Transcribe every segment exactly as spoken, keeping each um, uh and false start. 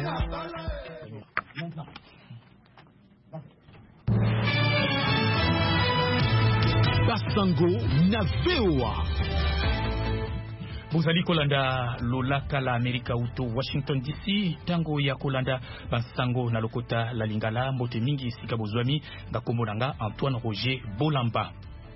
Basango na V O A. Bozali kolanda lolaka la Amerika uto Washington D C tango ya kolanda Basango na lokota la Lingala mbote mingi sika bozwami ngakombo nanga Antoine Roger Bolamba.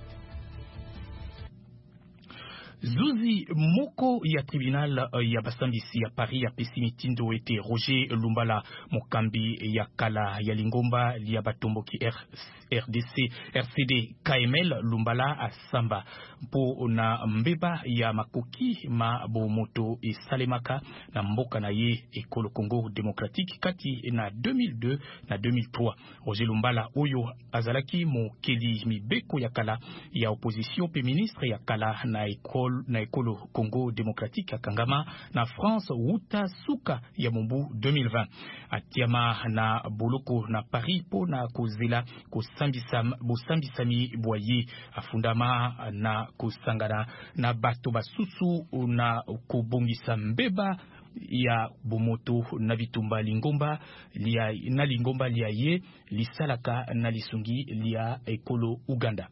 Zuzi moko ya tribunal uh, ya basambisi ya Paris ya pesimitindo ete Roger Lumbala mokambi ya kala ya lingomba ya batomboki R D C R C D K M L Lumbala asamba po na mbeba ya makoki ma bomoto esalemaka na mboka na ye ekolo Congo démocratique kati na deux mille deux na deux mille trois. Roger Lumbala oyo azalaki mokeli mibeko ya kala ya opposition pe ministre ya kala na ekolo na ekolo Congo démocratique akangama na France wuta suka ya mumbu deux mille vingt. Atiama na boloko na Paris po na kozela kosambisam bosambisami boye afundama na kosangana na bato basusu na kobongisa mbeba ya bomoto na bitumba lingomba lia na lingomba lia ye lisalaka na lisungi lia ekolo Uganda.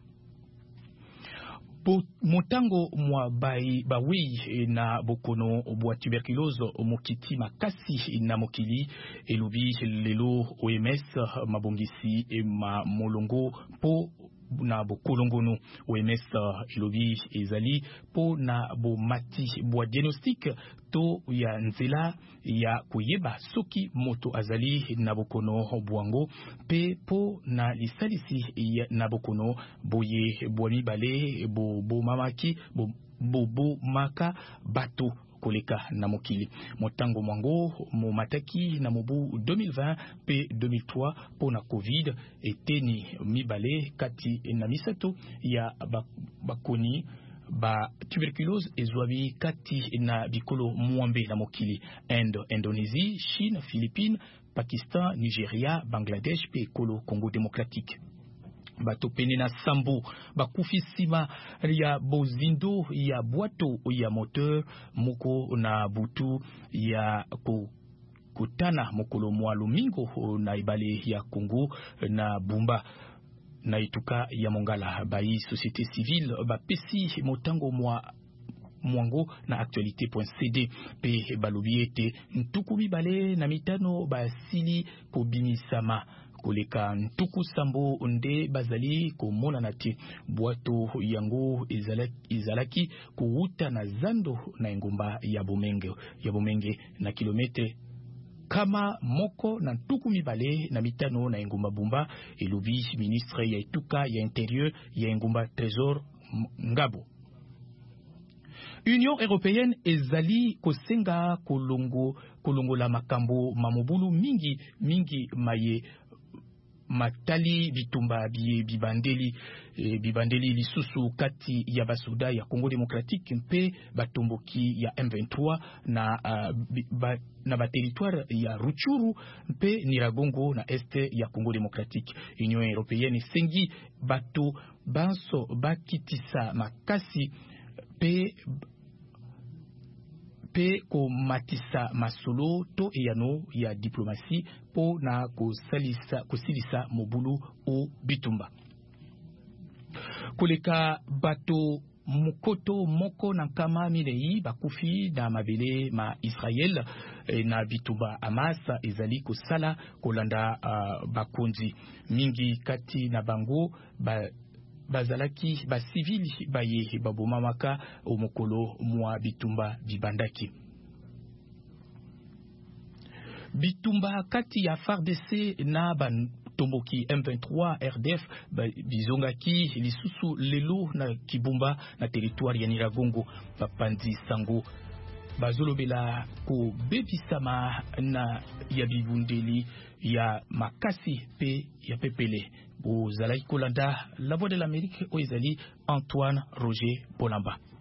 Po motango mwa bai bawi na bokono bwa tuberculose mokiti makasi na mokili elubi lelo O M S mabongisi ma molongo po na bokolongono O M S elubi ezali po na bo mati bwa diagnostic to ya nzela ya kuyeba soki moto azali na bokono bwango pe po na lisalisi na bokono boye bwami bale bo bo mamaki bo bo maka bato koleka na mokili motango mwango mo mataki na mobu deux mille vingt pe deux mille trois po na covid eteni mibale kati na misato ya bakoni ba tuberculose ezwabi kati na bikolo mwambe na mokili Inde, Indonésie, Chine, Philippines, Pakistan, Nigeria, Bangladesh pe ekolo Congo démocratique. Bato pene na sambo bakufi sima ya bozindo ya bwato ya moteur moko na butu ya ko kutana mokolo mwa lumingo na ibale ya Congo na Bumba na ituka ya Mongala bai société civile ba pesi motango mwa mwango na actualité.cd pe balobiete ntuku mibale na mitano basili kobimisama koleka ntuku sambo nde bazali komona nati bwato yango izalaki, izalaki kuuta na zando na engomba ya Bomenge ya Bomenge na kilometre kama moko na ntuku mibale na mitano na engomba Bumba elubi ministre ya etuka ya intérieur ya engomba Trésor Ngabo. Union européenne ezali kosenga kolongo kolongo la makambo mamobulu mingi mingi maye matali bitumba biye bibandeli e, bibandeli lisusu kati ya basoda ya Congo démocratique mpe batomboki ya M vingt-trois na uh, ba, na ba territoire ya Ruchuru mpe Niragongo na este ya Congo démocratique. Union européenne sengi bato banso bakitisa makasi pe pe ko matisa masolo to eyano ya diplomasi po na kosalisa kosilisa mobulu o bitumba koleka bato mukoto moko na kama milei bakufi na mabele ma Israel e, na bitumba Hamas ezali kosala kolanda uh, bakonzi mingi kati na bango ba bazalaki ba civil baye babomamaka omokolo mwa bitumba bibandaki bitumba kati ya F A R D C na ban tomboki M vingt-trois R D F bizongaki lisusu lelo na Kibumba na territoire ya Niragongo bapanzi sango bazolobela ko bebisama na ya bibundeli ya makasi pe ya pepele bozalaki kolanda La Voix de l'Amérique oezali Antoine Roger Bolamba.